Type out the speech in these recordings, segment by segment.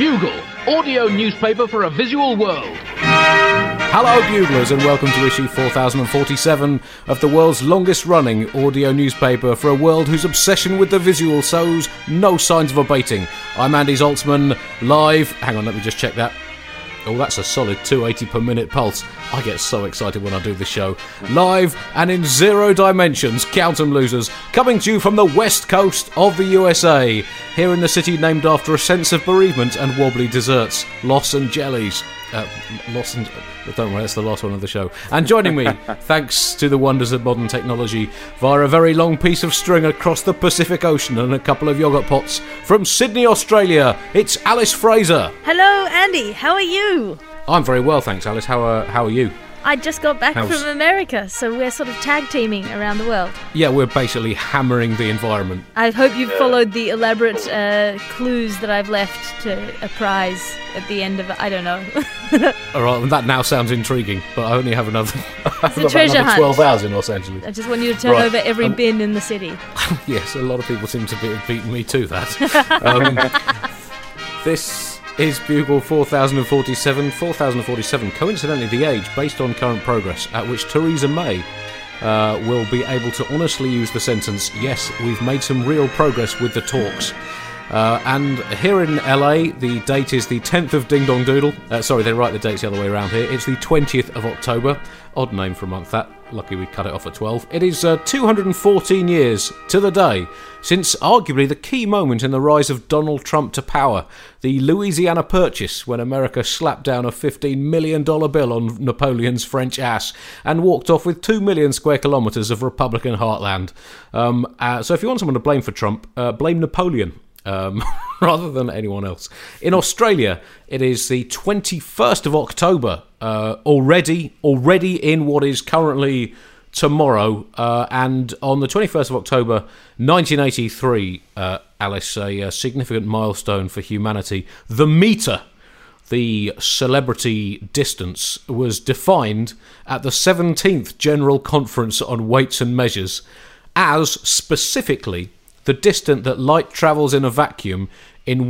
Bugle, audio newspaper for a visual world. Hello, Buglers, and welcome to issue 4047 of the world's longest-running audio newspaper for a world whose obsession with the visual shows no signs of abating. I'm Andy Zaltzman, live... Hang on, let me just check that. Oh, that's a solid 280 per minute pulse. I get so excited when I do this show. Live and in 0 dimensions, count 'em losers, coming to you from the west coast of the USA. Here in the city named after a sense of bereavement and wobbly desserts, Loss and Jellies. Don't worry, that's the last one of the show. And joining me, thanks to the wonders of modern technology, via a very long piece of string across the Pacific Ocean and a couple of yoghurt pots, from Sydney, Australia, it's Alice Fraser. Hello, Andy. How are you? I'm very well, thanks, Alice. How are you? I just got back from America, so we're sort of tag teaming around the world. Yeah, we're basically hammering the environment. I hope you've followed the elaborate clues that I've left to a prize at the end of it. I don't know. All right, that now sounds intriguing, but I only have another, treasure hunt. 12 hours in Los Angeles. I just want you to turn over every bin in the city. Yes, a lot of people seem to be beating me to that. This is Bugle 4047. 4047, coincidentally the age, based on current progress, at which Theresa May will be able to honestly use the sentence, yes, we've made some real progress with the talks. And here in LA, the date is the 10th of Ding Dong Doodle. Sorry, they write the dates the other way around here. It's the 20th of October. Odd name for a month, that. Lucky we cut it off at 12. It is 214 years to the day since arguably the key moment in the rise of Donald Trump to power, the Louisiana Purchase, when America slapped down a $15 million bill on Napoleon's French ass and walked off with 2 million square kilometres of Republican heartland. So if you want someone to blame for Trump, blame Napoleon. Rather than anyone else. In Australia, it is the 21st of October, already in what is currently tomorrow, and on the 21st of October 1983, Alice, a significant milestone for humanity. The metre, the celebrity distance, was defined at the 17th General Conference on Weights and Measures as specifically the distance that light travels in a vacuum in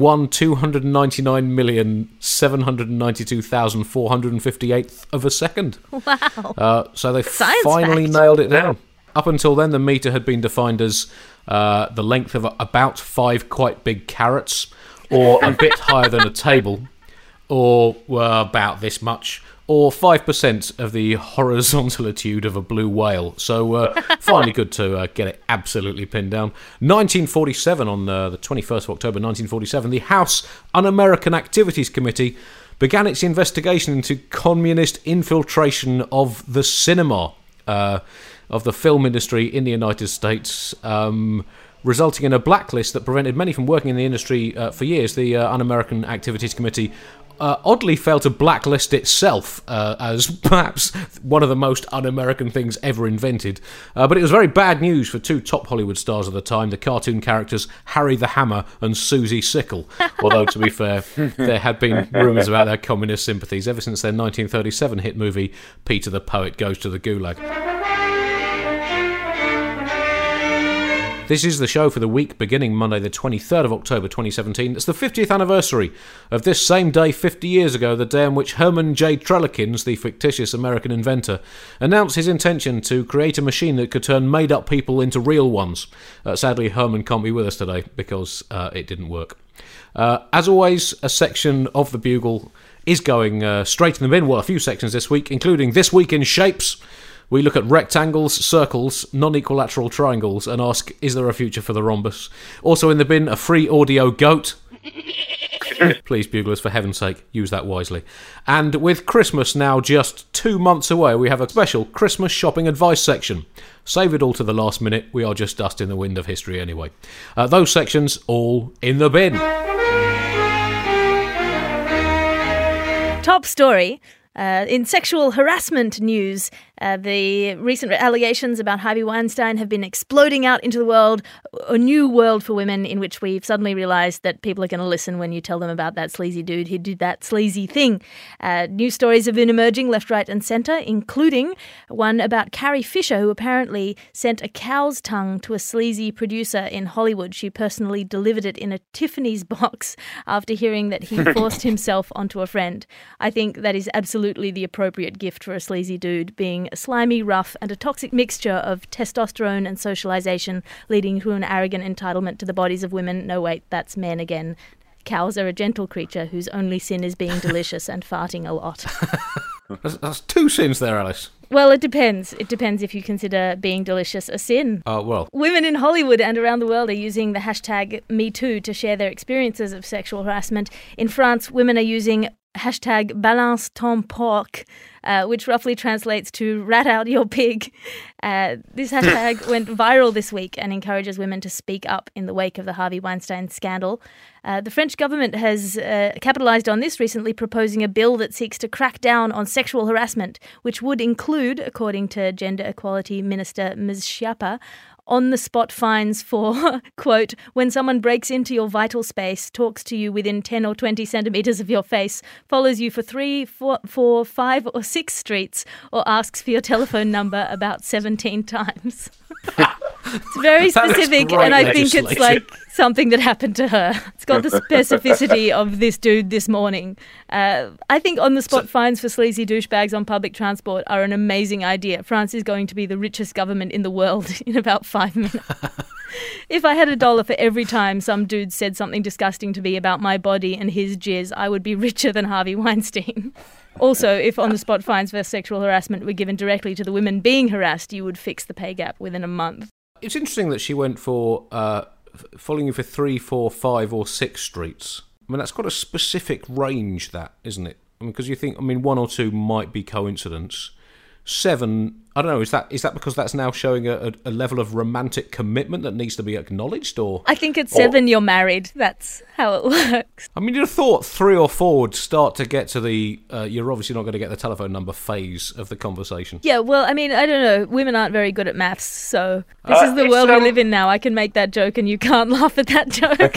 299,792,458th of a second. Wow. So they Science finally fact. nailed it down. Up until then, the metre had been defined as the length of about 5 quite big carrots, or a bit higher than a table, or about this much, or 5% of the horizontalitude of a blue whale. So finally good to get it absolutely pinned down. 1947, on the 21st of October 1947, the House Un-American Activities Committee began its investigation into communist infiltration of the cinema, of the film industry in the United States, resulting in a blacklist that prevented many from working in the industry for years. The Un-American Activities Committee oddly failed to blacklist itself as perhaps one of the most un-American things ever invented. But it was very bad news for 2 top Hollywood stars of the time, the cartoon characters Harry the Hammer and Susie Sickle. Although, to be fair, there had been rumours about their communist sympathies ever since their 1937 hit movie Peter the Poet Goes to the Gulag. This is the show for the week beginning Monday the 23rd of October 2017. It's the 50th anniversary of this same day 50 years ago, the day on which Herman J. Trellekins, the fictitious American inventor, announced his intention to create a machine that could turn made-up people into real ones. Sadly, Herman can't be with us today because it didn't work. As always, a section of the Bugle is going straight in the bin. Well, a few sections this week, including This Week in Shapes. We look at rectangles, circles, non-equilateral triangles and ask, is there a future for the rhombus? Also in the bin, a free audio goat. Please, Buglers, for heaven's sake, use that wisely. And with Christmas now just 2 months away, we have a special Christmas shopping advice section. Save it all to the last minute. We are just dust in the wind of history anyway. Those sections all in the bin. Top story. In sexual harassment news, The recent allegations about Harvey Weinstein have been exploding out into the world, a new world for women in which we've suddenly realised that people are going to listen when you tell them about that sleazy dude who did that sleazy thing. News stories have been emerging left, right and centre, including one about Carrie Fisher, who apparently sent a cow's tongue to a sleazy producer in Hollywood. She personally delivered it in a Tiffany's box after hearing that he forced himself onto a friend. I think that is absolutely the appropriate gift for a sleazy dude, being slimy, rough, and a toxic mixture of testosterone and socialization, leading to an arrogant entitlement to the bodies of women. No, wait, that's men again. Cows are a gentle creature whose only sin is being delicious and farting a lot. That's two sins there, Alice. Well, it depends. It depends if you consider being delicious a sin. Well. Women in Hollywood and around the world are using the hashtag #MeToo to share their experiences of sexual harassment. In France, women are using hashtag balance ton porc, which roughly translates to rat out your pig. This hashtag went viral this week and encourages women to speak up in the wake of the Harvey Weinstein scandal. The French government has capitalised on this, recently proposing a bill that seeks to crack down on sexual harassment, which would include, according to Gender Equality Minister Ms. Schiappa, on-the-spot fines for, quote, when someone breaks into your vital space, talks to you within 10 or 20 centimetres of your face, follows you for 3, 4, 5 or 6 streets, or asks for your telephone number about 17 times. It's very specific, and I think it's like something that happened to her. It's got the specificity of this dude this morning. I think on-the-spot fines for sleazy douchebags on public transport are an amazing idea. France is going to be the richest government in the world in about 5 minutes. If I had $1 for every time some dude said something disgusting to me about my body and his jizz, I would be richer than Harvey Weinstein. Also, if on-the-spot fines for sexual harassment were given directly to the women being harassed, you would fix the pay gap within a month. It's interesting that she went for following you for 3, 4, 5 or 6 streets. I mean, that's got a specific range, that, isn't it? I mean, because you think, 1 or 2 might be coincidence. 7, I don't know, is that because that's now showing a level of romantic commitment that needs to be acknowledged, or? I think at 7 you're married. That's how it works. I mean, you'd have thought 3 or 4 would start to get to the, you're obviously not going to get the telephone number phase of the conversation. Yeah, well, I mean, I don't know. Women aren't very good at maths, so this is the world we live in now. I can make that joke and you can't laugh at that joke.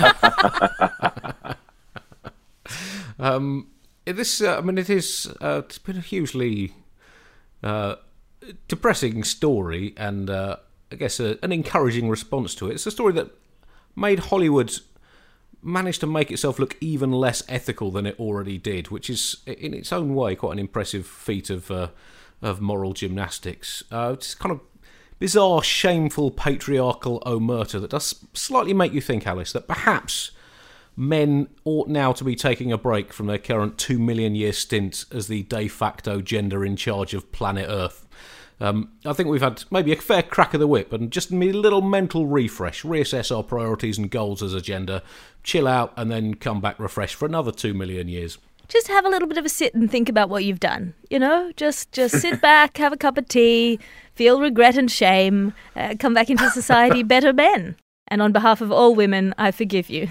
It's been a hugely depressing story, and I guess an encouraging response to it. It's a story that made Hollywood manage to make itself look even less ethical than it already did, which is in its own way quite an impressive feat of moral gymnastics. It's kind of bizarre, shameful, patriarchal omerta that does slightly make you think, Alice, that perhaps men ought now to be taking a break from their current 2 million year stint as the de facto gender in charge of planet Earth. I think we've had maybe a fair crack of the whip and just need a little mental refresh, reassess our priorities and goals as a gender, chill out and then come back refreshed for another 2 million years. Just have a little bit of a sit and think about what you've done, you know? Just sit back, have a cup of tea, feel regret and shame, come back into society better men. And on behalf of all women, I forgive you.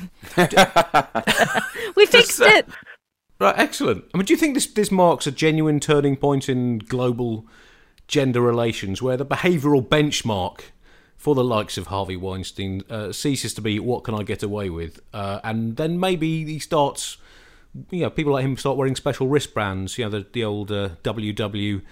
We fixed it. Right, excellent. I mean, do you think this marks a genuine turning point in global gender relations, where the behavioural benchmark for the likes of Harvey Weinstein ceases to be what can I get away with, and then maybe he starts, people like him start wearing special wristbands, the old WWADHBD,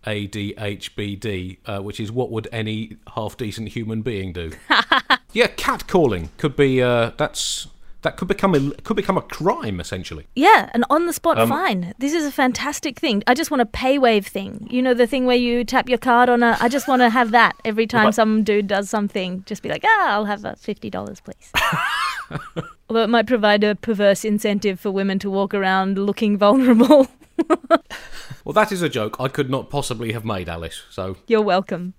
which is what would any half-decent human being do? Yeah, catcalling could be that could become a crime, essentially. Yeah, an on-the-spot fine. This is a fantastic thing. I just want a PayWave thing. You know, the thing where you tap your card on I just want to have that every time some dude does something. Just be like, I'll have $50, please. Although it might provide a perverse incentive for women to walk around looking vulnerable. Well, that is a joke I could not possibly have made, Alice, so... You're welcome.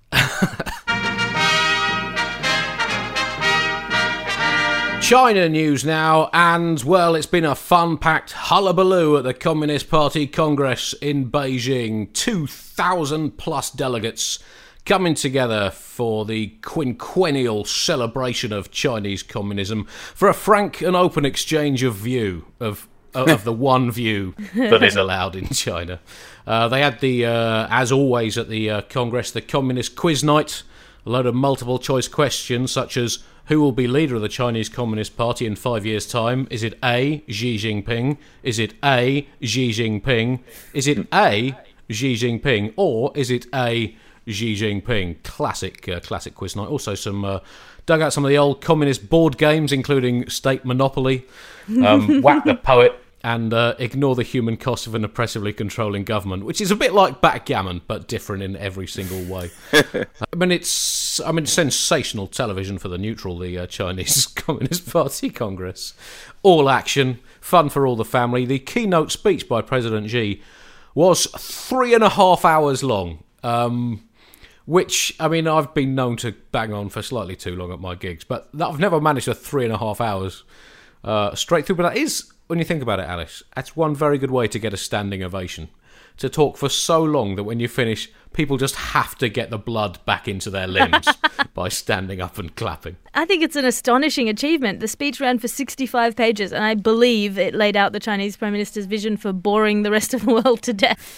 China news now, and, well, it's been a fun-packed hullabaloo at the Communist Party Congress in Beijing. 2,000-plus delegates coming together for the quinquennial celebration of Chinese communism for a frank and open exchange of view, of of the one view that is allowed in China. They had as always at the Congress, the Communist Quiz Night, a load of multiple choice questions such as, who will be leader of the Chinese Communist Party in 5 years' time? Is it A, Xi Jinping? Is it A, Xi Jinping? Is it A, Xi Jinping? Or is it A, Xi Jinping? Classic quiz night. Also dug out some of the old communist board games, including State Monopoly, Whack the Poet, and Ignore the Human Cost of an Oppressively Controlling Government, which is a bit like backgammon, but different in every single way. It's sensational television for the neutral, the Chinese Communist Party Congress. All action, fun for all the family. The keynote speech by President Xi was 3.5 hours long, which, I've been known to bang on for slightly too long at my gigs, but I've never managed a 3.5 hours straight through. But that is, when you think about it, Alice, that's one very good way to get a standing ovation. To talk for so long that when you finish, people just have to get the blood back into their limbs by standing up and clapping. I think it's an astonishing achievement. The speech ran for 65 pages, and I believe it laid out the Chinese Prime Minister's vision for boring the rest of the world to death.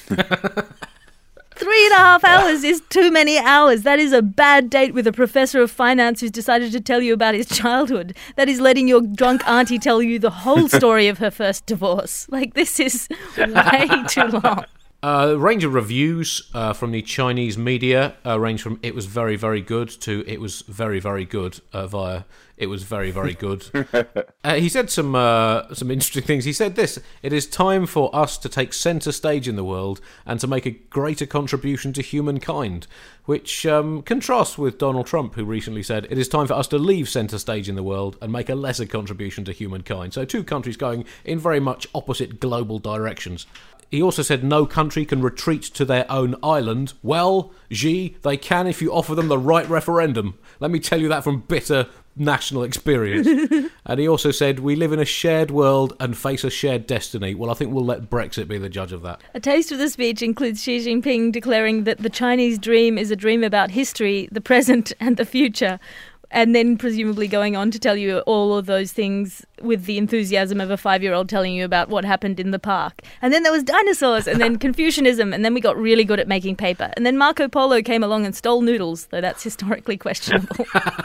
3.5 hours is too many hours. That is a bad date with a professor of finance who's decided to tell you about his childhood. That is letting your drunk auntie tell you the whole story of her first divorce. This is way too long. A range of reviews from the Chinese media range from "it was very, very good" to "it was very, very good" via "it was very, very good." He said some interesting things. He said this: "It is time for us to take centre stage in the world and to make a greater contribution to humankind," which contrasts with Donald Trump, who recently said, "It is time for us to leave centre stage in the world and make a lesser contribution to humankind." So two countries going in very much opposite global directions. He also said no country can retreat to their own island. Well, Xi, they can if you offer them the right referendum. Let me tell you that from bitter national experience. And he also said, we live in a shared world and face a shared destiny. Well, I think we'll let Brexit be the judge of that. A taste of the speech includes Xi Jinping declaring that the Chinese dream is a dream about history, the present and the future, and then presumably going on to tell you all of those things with the enthusiasm of a 5-year-old telling you about what happened in the park. And then there was dinosaurs, and then Confucianism, and then we got really good at making paper. And then Marco Polo came along and stole noodles, though that's historically questionable.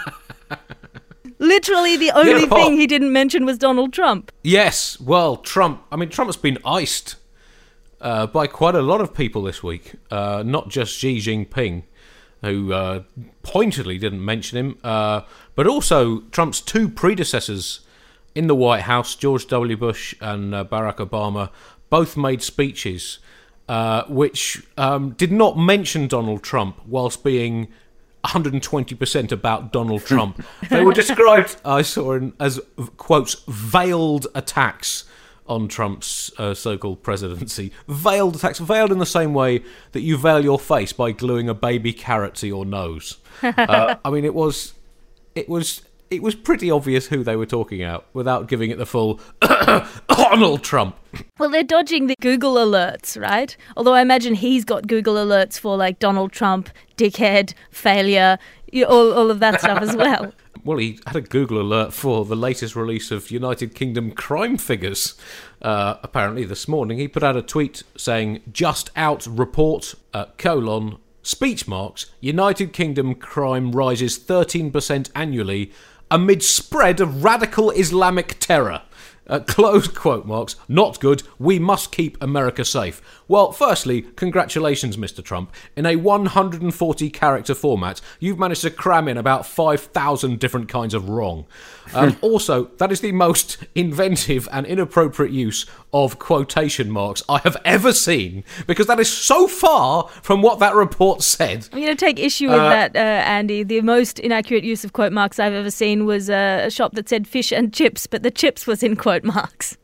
Literally the only thing he didn't mention was Donald Trump. Yes, well, Trump has been iced by quite a lot of people this week, not just Xi Jinping, who pointedly didn't mention him, but also Trump's two predecessors in the White House, George W. Bush and Barack Obama, both made speeches which did not mention Donald Trump whilst being 120% about Donald Trump. They were described, I saw, as, quotes, veiled attacks on Trump's so-called presidency. Veiled attacks, veiled in the same way that you veil your face by gluing a baby carrot to your nose. It was pretty obvious who they were talking about without giving it the full Donald Trump. Well, they're dodging the Google alerts, right? Although I imagine he's got Google alerts for Donald Trump, dickhead, failure, all of that stuff as well. Well, he had a Google alert for the latest release of United Kingdom crime figures. Apparently this morning he put out a tweet saying, just out report, speech marks, United Kingdom crime rises 13% annually amid spread of radical Islamic terror. Close quote marks. Not good. We must keep America safe. Well, firstly, congratulations, Mr. Trump. In a 140-character format, you've managed to cram in about 5,000 different kinds of wrong. Also, that is the most inventive and inappropriate use of quotation marks I have ever seen, because that is so far from what that report said. I'm going to take issue with that, Andy. The most inaccurate use of quote marks I've ever seen was a shop that said fish and chips, but the chips was in quote marks.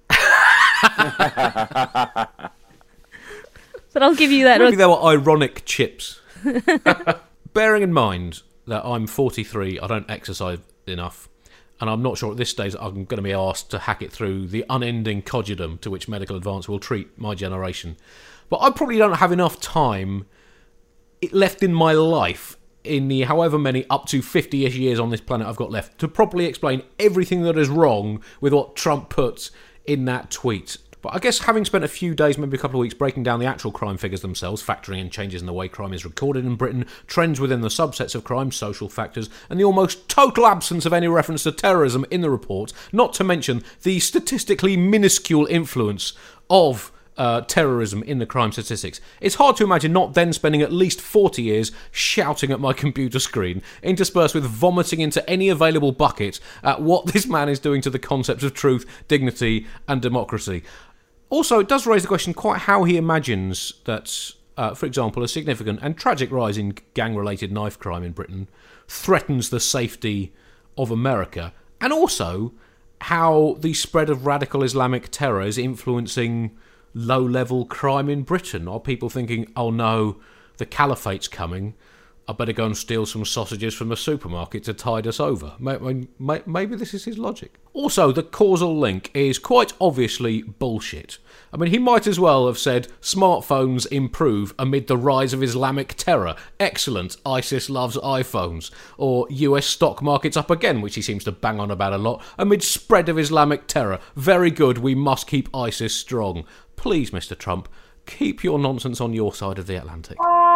But I'll give you that. Maybe they were ironic chips. Bearing in mind that I'm 43, I don't exercise enough, and I'm not sure at this stage I'm going to be asked to hack it through the unending cogidom to which medical advance will treat my generation. But I probably don't have enough time left in my life, in the however many up to 50-ish years on this planet I've got left, to properly explain everything that is wrong with what Trump puts in that tweet. But I guess having spent a few days, maybe a couple of weeks, breaking down the actual crime figures themselves, factoring in changes in the way crime is recorded in Britain, trends within the subsets of crime, social factors, and the almost total absence of any reference to terrorism in the report, not to mention the statistically minuscule influence of terrorism in the crime statistics. It's hard to imagine not then spending at least 40 years shouting at my computer screen, interspersed with vomiting into any available bucket at what this man is doing to the concepts of truth, dignity, and democracy. Also, it does raise the question quite how he imagines that, for example, a significant and tragic rise in gang-related knife crime in Britain threatens the safety of America, and also how the spread of radical Islamic terror is influencing low-level crime in Britain. Are people thinking, oh no, the caliphate's coming, I better go and steal some sausages from the supermarket to tide us over? Maybe this is his logic. Also, the causal link is quite obviously bullshit. I mean, he might as well have said, smartphones improve amid the rise of Islamic terror. Excellent, ISIS loves iPhones. Or US stock markets up again, which he seems to bang on about a lot, amid spread of Islamic terror. Very good, we must keep ISIS strong. Please, Mr. Trump, keep your nonsense on your side of the Atlantic.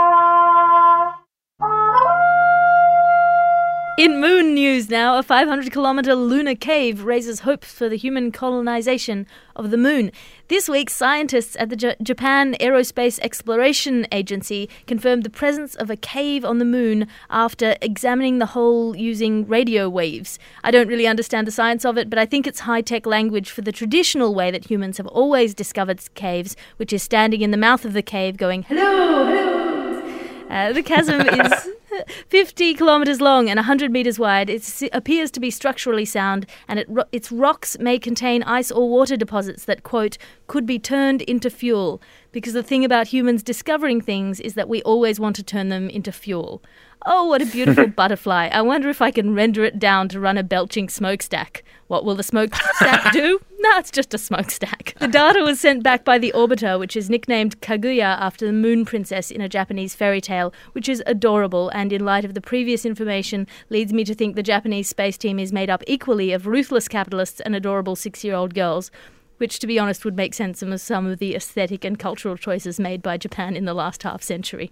In moon news now, a 500-kilometre lunar cave raises hopes for the human colonisation of the moon. This week, scientists at the Japan Aerospace Exploration Agency confirmed the presence of a cave on the moon after examining the hole using radio waves. I don't really understand the science of it, but I think it's high-tech language for the traditional way that humans have always discovered caves, which is standing in the mouth of the cave going, hello, hello. The chasm is 50 kilometres long and 100 metres wide. It appears to be structurally sound, and its rocks may contain ice or water deposits that, quote, could be turned into fuel. Because the thing about humans discovering things is that we always want to turn them into fuel. Oh, what a beautiful butterfly. I wonder if I can render it down to run a belching smokestack. What will the smokestack do? No, it's just a smokestack. The data was sent back by the orbiter, which is nicknamed Kaguya after the moon princess in a Japanese fairy tale, which is adorable, and in light of the previous information, leads me to think the Japanese space team is made up equally of ruthless capitalists and adorable 6-year-old girls, which, to be honest, would make sense of some of the aesthetic and cultural choices made by Japan in the last half-century.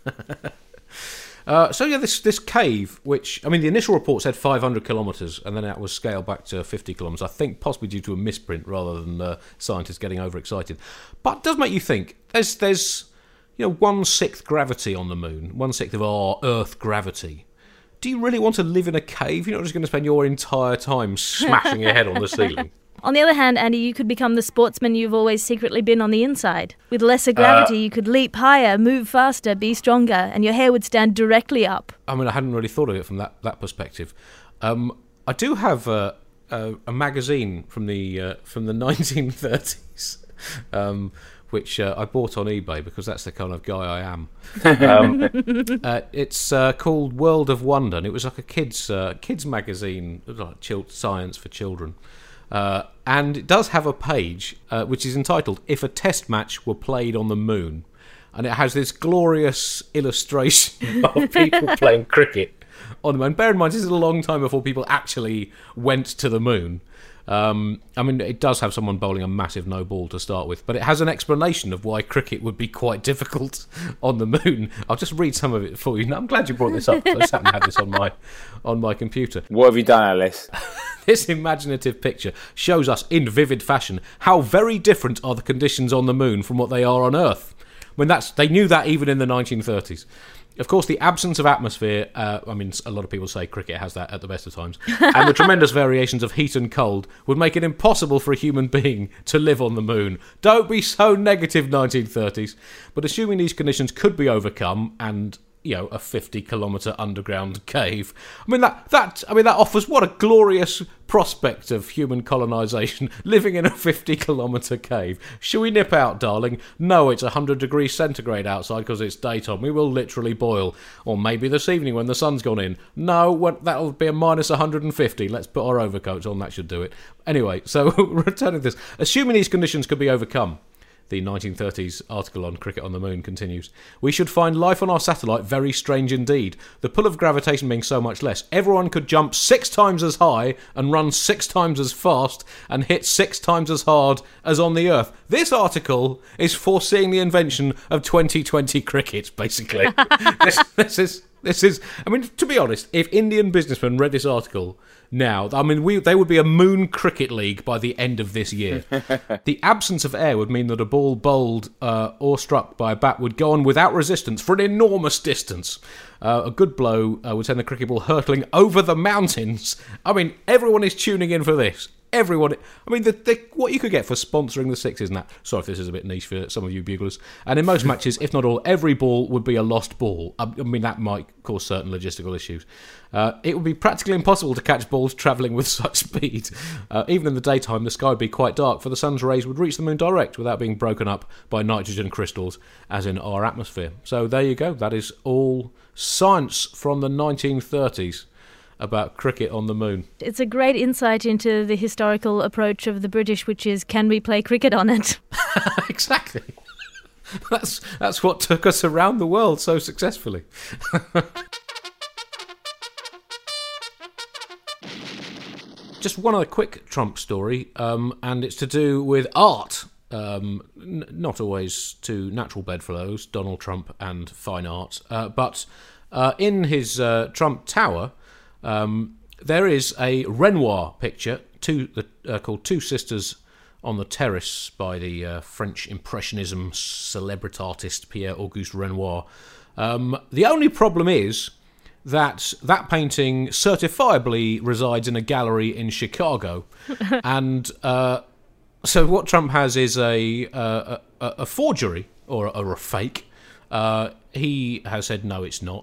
This cave, which, I mean, the initial report said 500 kilometres, and then that was scaled back to 50 kilometres, I think possibly due to a misprint rather than scientists getting overexcited. But it does make you think. There's 1/6 gravity on the moon, 1/6 of our Earth gravity. Do you really want to live in a cave? You're not just going to spend your entire time smashing your head on the ceiling. On the other hand, Andy, you could become the sportsman you've always secretly been on the inside. With lesser gravity, you could leap higher, move faster, be stronger, and your hair would stand directly up. I mean, I hadn't really thought of it from that perspective. I do have a magazine from the 1930s, which I bought on eBay because that's the kind of guy I am. It's called World of Wonder, and it was like a kids magazine, like science for children. And it does have a page which is entitled "If a Test Match Were Played on the Moon," and it has this glorious illustration of people playing cricket on the moon. Bear in mind, this is a long time before people actually went to the moon. I mean, it does have someone bowling a massive no ball to start with, but it has an explanation of why cricket would be quite difficult on the moon. I'll just read some of it for you. I'm glad you brought this up, because I haven't had this on my computer. What have you done, Alice? This imaginative picture shows us in vivid fashion how very different are the conditions on the moon from what they are on Earth. They knew that even in the 1930s. Of course, the absence of atmosphere, a lot of people say cricket has that at the best of times, and the tremendous variations of heat and cold would make it impossible for a human being to live on the moon. Don't be so negative, 1930s. But assuming these conditions could be overcome and, a 50-kilometre underground cave, that offers what a glorious prospect of human colonisation, living in a 50-kilometre cave. Shall we nip out, darling? No, it's 100 degrees centigrade outside because it's daytime. We will literally boil. Or maybe this evening when the sun's gone in. No, that'll be a minus 150. Let's put our overcoats on. That should do it. Anyway, so returning to this. Assuming these conditions could be overcome, The 1930s article on Cricket on the Moon continues. We should find life on our satellite very strange indeed. The pull of gravitation being so much less, everyone could jump 6 times as high and run 6 times as fast and hit 6 times as hard as on the Earth. This article is foreseeing the invention of 2020 cricket, basically. This is, I mean, to be honest, if Indian businessmen read this article now, I mean, they would be a moon cricket league by the end of this year. The absence of air would mean that a ball bowled or struck by a bat would go on without resistance for an enormous distance. A good blow would send the cricket ball hurtling over the mountains. I mean, everyone is tuning in for this. Everyone, I mean, what you could get for sponsoring the Sixes and that. Sorry if this is a bit niche for some of you buglers. And in most matches, if not all, every ball would be a lost ball. I mean, that might cause certain logistical issues. It would be practically impossible to catch balls travelling with such speed. Even in the daytime, the sky would be quite dark, for the sun's rays would reach the moon direct without being broken up by nitrogen crystals, as in our atmosphere. So there you go. That is all science from the 1930s. About cricket on the moon. It's a great insight into the historical approach of the British, which is, can we play cricket on it? Exactly. That's what took us around the world so successfully. Just one other quick Trump story, and it's to do with art. Not always to natural bedfellows, Donald Trump and fine art, but in his Trump Tower, there is a Renoir picture called Two Sisters on the Terrace by the French Impressionism celebrity artist Pierre-Auguste Renoir. The only problem is that painting certifiably resides in a gallery in Chicago. And so what Trump has is a forgery or a fake. He has said, no, it's not.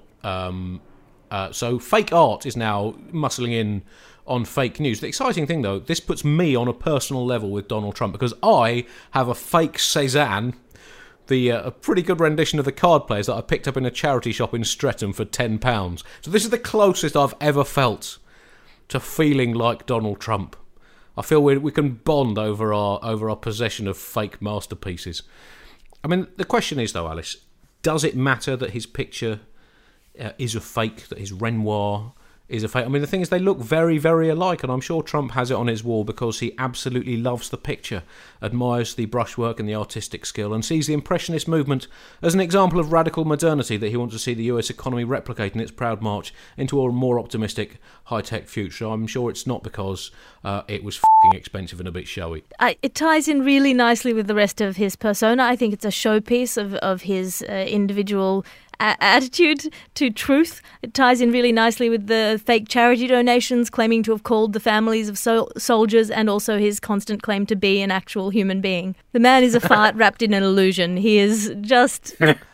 So fake art is now muscling in on fake news. The exciting thing, though, this puts me on a personal level with Donald Trump, because I have a fake Cézanne, a pretty good rendition of the Card Players that I picked up in a charity shop in Streatham for £10. So this is the closest I've ever felt to feeling like Donald Trump. I feel we can bond over our possession of fake masterpieces. I mean, the question is, though, Alice, does it matter that his picture is a fake, that his Renoir is a fake? I mean, the thing is, they look very, very alike, and I'm sure Trump has it on his wall because he absolutely loves the picture, admires the brushwork and the artistic skill, and sees the Impressionist movement as an example of radical modernity that he wants to see the US economy replicate in its proud march into a more optimistic, high-tech future. I'm sure it's not because it was f***ing expensive and a bit showy. It ties in really nicely with the rest of his persona. I think it's a showpiece of his individual attitude to truth. It ties in really nicely with the fake charity donations claiming to have called the families of soldiers, and also his constant claim to be an actual human being. The man is a fart wrapped in an illusion. He is just...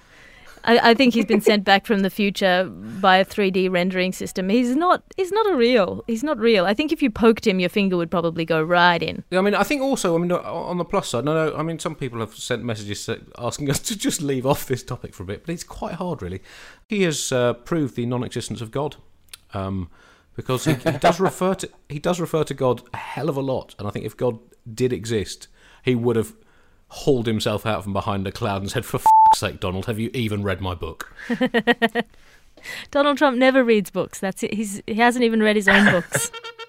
I think he's been sent back from the future by a 3D rendering system. He's not real. I think if you poked him, your finger would probably go right in. I mean, I think also, on the plus side, no, I mean, some people have sent messages asking us to just leave off this topic for a bit, but it's quite hard, really. He has proved the non-existence of God, because he does refer to God a hell of a lot, and I think if God did exist, he would have hauled himself out from behind a cloud and said, "For f***'s sake, Donald, have you even read my book?" Donald Trump never reads books. That's it. He hasn't even read his own books.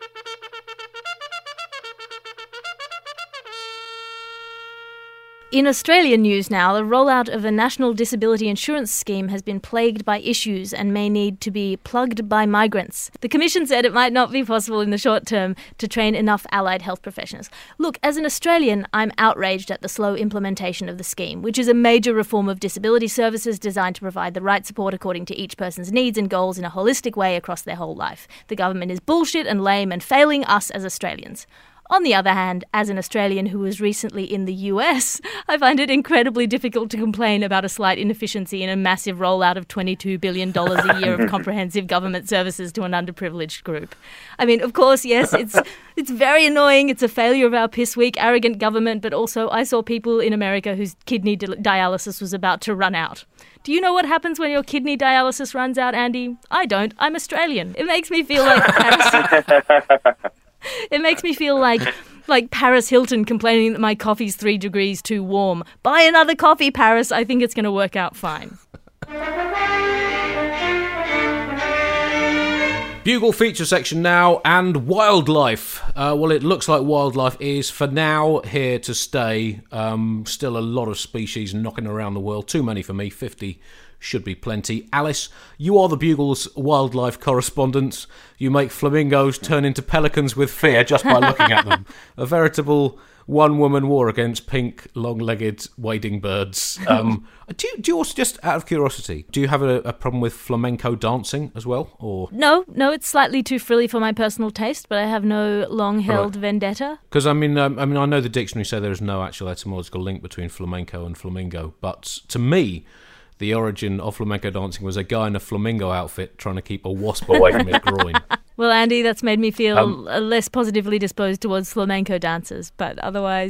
In Australian news now, the rollout of a national disability insurance scheme has been plagued by issues and may need to be plugged by migrants. The Commission said it might not be possible in the short term to train enough allied health professionals. Look, as an Australian, I'm outraged at the slow implementation of the scheme, which is a major reform of disability services designed to provide the right support according to each person's needs and goals in a holistic way across their whole life. The government is bullshit and lame and failing us as Australians. On the other hand, as an Australian who was recently in the US, I find it incredibly difficult to complain about a slight inefficiency in a massive rollout of $22 billion a year of comprehensive government services to an underprivileged group. I mean, of course, yes, it's very annoying. It's a failure of our piss-weak, arrogant government, but also I saw people in America whose kidney dialysis was about to run out. Do you know what happens when your kidney dialysis runs out, Andy? I don't. I'm Australian. It makes me feel like It makes me feel like Like Paris Hilton complaining that my coffee's 3 degrees too warm. Buy another coffee, Paris. I think it's going to work out fine. Bugle feature section now, and wildlife. Well, it looks like wildlife is, for now, here to stay. Still a lot of species knocking around the world. Too many for me. 50 should be plenty. Alice, you are the Bugle's wildlife correspondent. You make flamingos turn into pelicans with fear just by looking at them. A veritable one-woman war against pink, long-legged wading birds. Do you also, just out of curiosity, do you have a problem with flamenco dancing as well? Or No, it's slightly too frilly for my personal taste, but I have no long-held vendetta. Because I know the dictionary says there is no actual etymological link between flamenco and flamingo, but to me, the origin of flamenco dancing was a guy in a flamingo outfit trying to keep a wasp away from his groin. Well, Andy, that's made me feel less positively disposed towards flamenco dancers, but otherwise...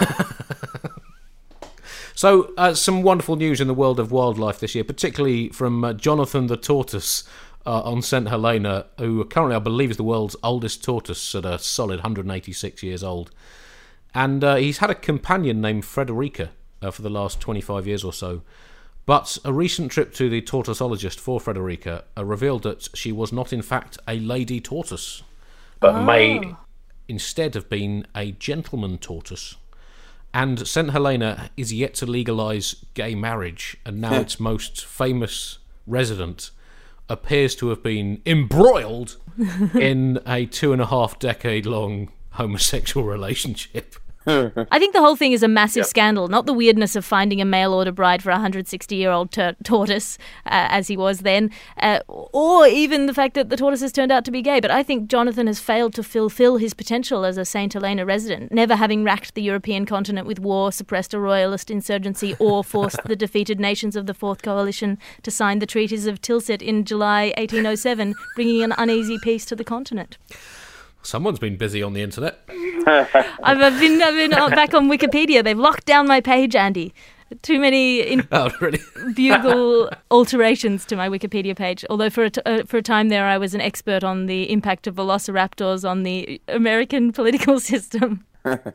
So, some wonderful news in the world of wildlife this year, particularly from Jonathan the tortoise on St. Helena, who currently, I believe, is the world's oldest tortoise at a solid 186 years old. And he's had a companion named Frederica for the last 25 years or so. But a recent trip to the tortoisologist for Frederica revealed that she was not, in fact, a lady tortoise, but may instead have been a gentleman tortoise. And St. Helena is yet to legalise gay marriage, and now its most famous resident appears to have been embroiled in a 2.5-decade-long homosexual relationship. I think the whole thing is a massive scandal, not the weirdness of finding a mail-order bride for a 160-year-old tortoise, as he was then, or even the fact that the tortoise has turned out to be gay. But I think Jonathan has failed to fulfill his potential as a St. Helena resident, never having racked the European continent with war, suppressed a royalist insurgency, or forced the defeated nations of the Fourth Coalition to sign the treaties of Tilsit in July 1807, bringing an uneasy peace to the continent. Someone's been busy on the internet. I've been back on Wikipedia. They've locked down my page, Andy. Too many Bugle alterations to my Wikipedia page. Although for a time there, I was an expert on the impact of velociraptors on the American political system.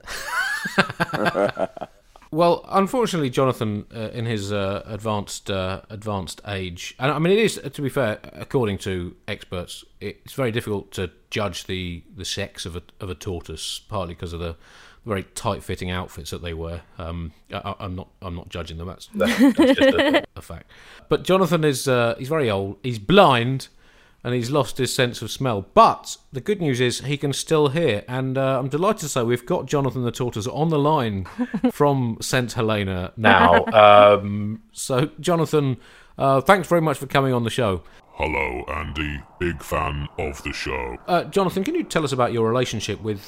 Well, unfortunately, Jonathan, in his advanced age, and I mean, it is, to be fair, according to experts, it's very difficult to judge the sex of a tortoise, partly because of the very tight-fitting outfits that they wear. I'm not judging them. That's just a fact. But Jonathan is he's very old. He's blind. And he's lost his sense of smell. But the good news is he can still hear. And I'm delighted to say we've got Jonathan the tortoise on the line from St. Helena now. So, Jonathan, thanks very much for coming on the show. Hello, Andy. Big fan of the show. Jonathan, can you tell us about your relationship with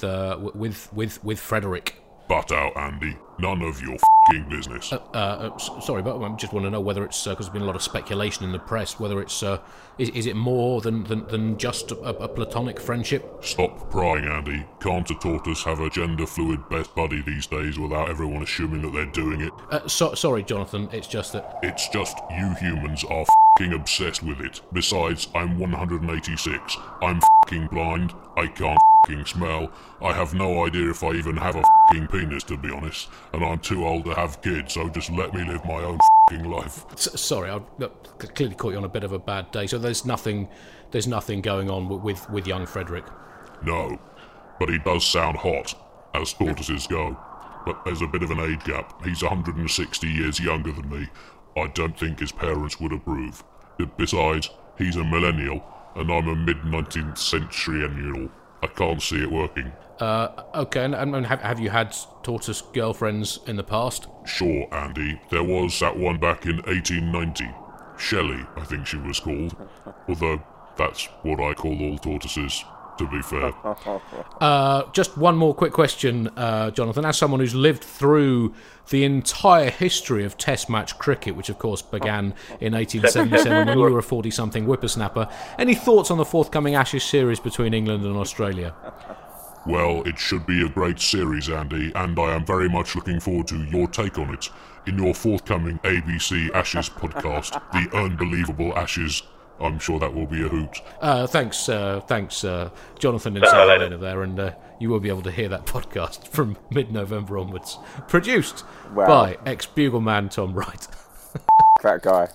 Frederick? Butt out, Andy. None of your f***ing business. Sorry, but I just want to know whether it's, because there's been a lot of speculation in the press, whether it's, is it more than just a platonic friendship? Stop prying, Andy. Can't a tortoise have a gender-fluid best buddy these days without everyone assuming that they're doing it? Sorry, Jonathan, it's just that... It's just you humans are f***ing obsessed with it. Besides, I'm 186. I'm f***ing blind. I can't f***ing smell. I have no idea if I even have a f***ing penis, to be honest. And I'm too old to have kids, so just let me live my own f***ing life. Sorry, I clearly caught you on a bit of a bad day, so there's nothing going on with young Frederick? No, but he does sound hot, as tortoises go. But there's a bit of an age gap. He's 160 years younger than me. I don't think his parents would approve. Besides, he's a millennial, and I'm a mid-19th century-annual. I can't see it working. Okay, and have you had tortoise girlfriends in the past? Sure, Andy. There was that one back in 1890. Shelley, I think she was called. Although, that's what I call all tortoises, to be fair. Just one more quick question, Jonathan. As someone who's lived through the entire history of Test match cricket, which of course began in 1877 when you were a 40-something whippersnapper, any thoughts on the forthcoming Ashes series between England and Australia? Well, it should be a great series, Andy, and I am very much looking forward to your take on it in your forthcoming ABC Ashes podcast, The Unbelievable Ashes I'm sure that will be a hoot. Thanks, Jonathan and Sarah Lena there, and you will be able to hear that podcast from mid-November onwards. Produced by ex-Bugleman Tom Wright. That guy.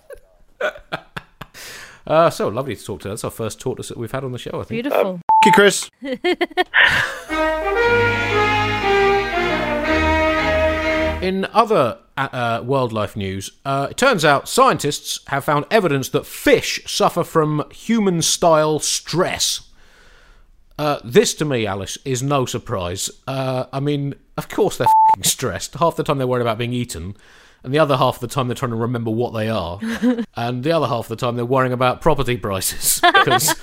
So lovely to talk to her. That's our first tortoise that we've had on the show, I think. Beautiful. Thank you, Chris. In other wildlife news, it turns out scientists have found evidence that fish suffer from human-style stress. This, to me, Alice, is no surprise. I mean, of course they're f***ing stressed. Half the time they're worried about being eaten, and the other half of the time they're trying to remember what they are, and the other half of the time they're worrying about property prices. Because,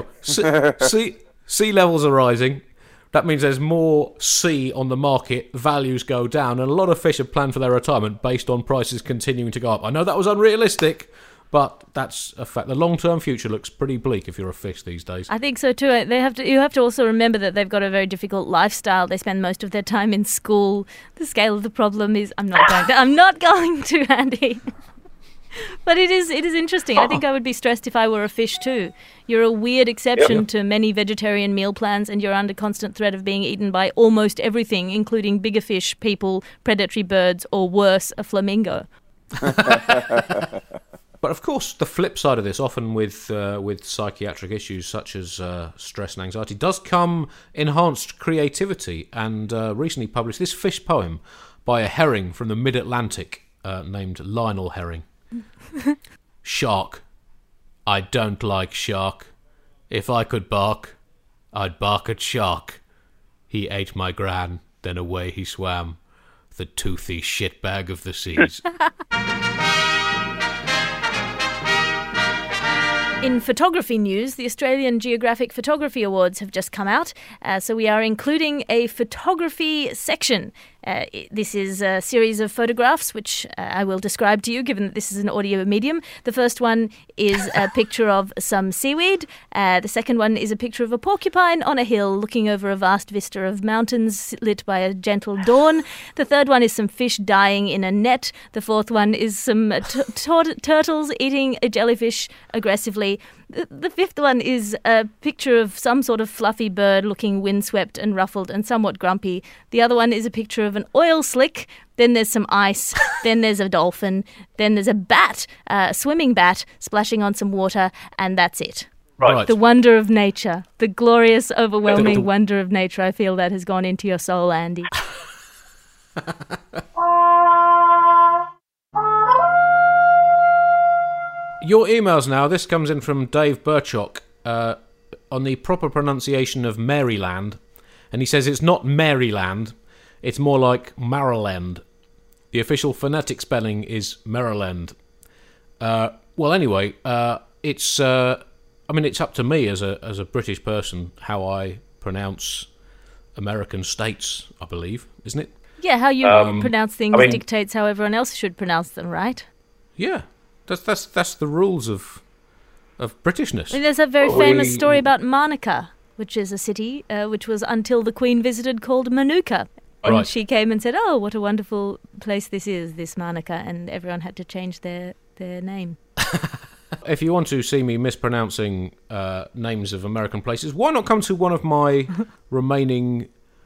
sea levels are rising. That means there's more sea on the market, values go down, and a lot of fish have planned for their retirement based on prices continuing to go up. I know that was unrealistic, but that's a fact. The long-term future looks pretty bleak if you're a fish these days. I think so too. You have to also remember that they've got a very difficult lifestyle. They spend most of their time in school. The scale of the problem is I'm not going to, Andy. But it is interesting. I think I would be stressed if I were a fish too. You're a weird exception to many vegetarian meal plans, and you're under constant threat of being eaten by almost everything, including bigger fish, people, predatory birds, or worse, a flamingo. But of course, the flip side of this, often with psychiatric issues such as stress and anxiety, does come enhanced creativity. And recently published this fish poem by a herring from the mid-Atlantic named Lionel Herring. Shark. I don't like shark. If I could bark, I'd bark at shark. He ate my gran, then away he swam, the toothy shitbag of the seas. In photography news, the Australian Geographic Photography Awards have just come out, so we are including a photography section. This is a series of photographs which I will describe to you, given that this is an audio medium. The first one is a picture of some seaweed. The second one is a picture of a porcupine on a hill looking over a vast vista of mountains lit by a gentle dawn. The third one is some fish dying in a net. The fourth one is some turtles eating a jellyfish aggressively. The fifth one is a picture of some sort of fluffy bird looking windswept and ruffled and somewhat grumpy. The other one is a picture of an oil slick. Then there's some ice. Then there's a dolphin. Then there's a bat, a swimming bat, splashing on some water. And that's it. Right. The wonder of nature. The glorious, overwhelming wonder of nature. I feel that has gone into your soul, Andy. Your emails now. This comes in from Dave Burchock on the proper pronunciation of Maryland. And he says it's not Maryland, it's more like Maryland. The official phonetic spelling is Maryland. Well, anyway, it's up to me as a British person how I pronounce American states, I believe, isn't it? Yeah, how you pronounce things dictates how everyone else should pronounce them, right? Yeah. That's the rules of Britishness. I mean, there's a very famous story about Manuka, which is a city which was, until the Queen visited, called Manuka. And she came and said, "Oh, what a wonderful place this is, this Manuka," and everyone had to change their name. If you want to see me mispronouncing names of American places, why not come to one of my remaining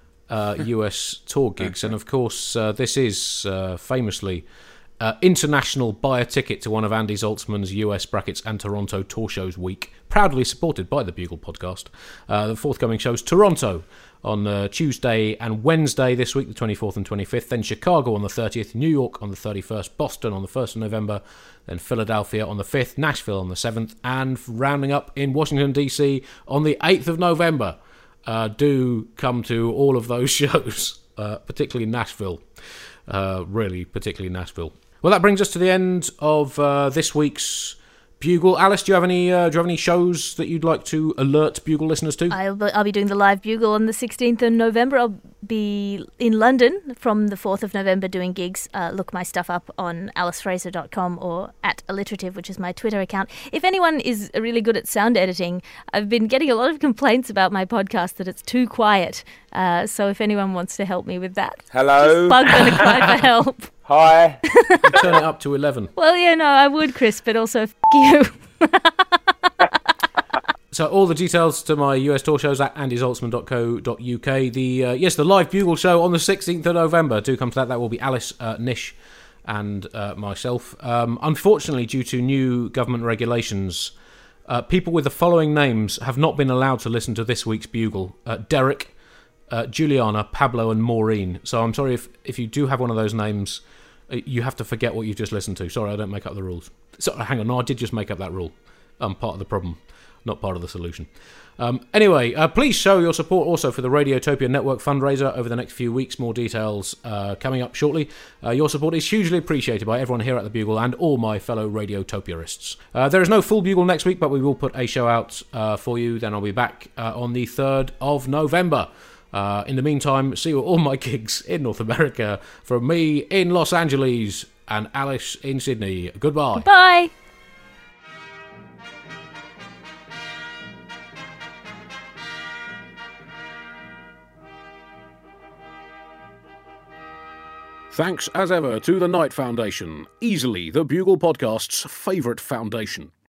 US tour gigs? And of course, this is famously international buy a ticket to one of Andy Zaltzman's US and Toronto tour shows week, proudly supported by the Bugle podcast. The forthcoming shows: Toronto on Tuesday and Wednesday this week, the 24th and 25th, then Chicago on the 30th, New York on the 31st, Boston on the 1st of November, then Philadelphia on the 5th, Nashville on the 7th, and rounding up in Washington, D.C. on the 8th of November. Do come to all of those shows, particularly Nashville. Really, particularly Nashville. Well, that brings us to the end of this week's Bugle. Alice, do you have any shows that you'd like to alert Bugle listeners to? I'll be doing the live Bugle on the 16th of November. I'll be in London from the 4th of November doing gigs. Look my stuff up on alicefraser.com or at alliterative, which is my Twitter account. If anyone is really good at sound editing, I've been getting a lot of complaints about my podcast that it's too quiet. So if anyone wants to help me with that, hello, just bug them and cry for help. Hi. Turn it up to 11. Well, yeah, no, I would, Chris, but also f*** you. So all the details to my US tour shows at andyzoltzman.co.uk. The live Bugle show on the 16th of November. Do come to that. That will be Alice, Nish and myself. Unfortunately, due to new government regulations, people with the following names have not been allowed to listen to this week's Bugle. Derek, Juliana, Pablo and Maureen. So I'm sorry if you do have one of those names, you have to forget what you've just listened to. Sorry, I don't make up the rules. So, hang on, no, I did just make up that rule. I'm part of the problem, not part of the solution. Anyway, please show your support also for the Radiotopia Network fundraiser over the next few weeks. More details coming up shortly. Your support is hugely appreciated by everyone here at the Bugle and all my fellow Radiotopiarists. There is no full Bugle next week, but we will put a show out for you. Then I'll be back on the 3rd of November. In the meantime, see you at all my gigs in North America. From me in Los Angeles and Alice in Sydney. Goodbye. Bye. Thanks as ever to the Knight Foundation, easily the Bugle Podcast's favourite foundation.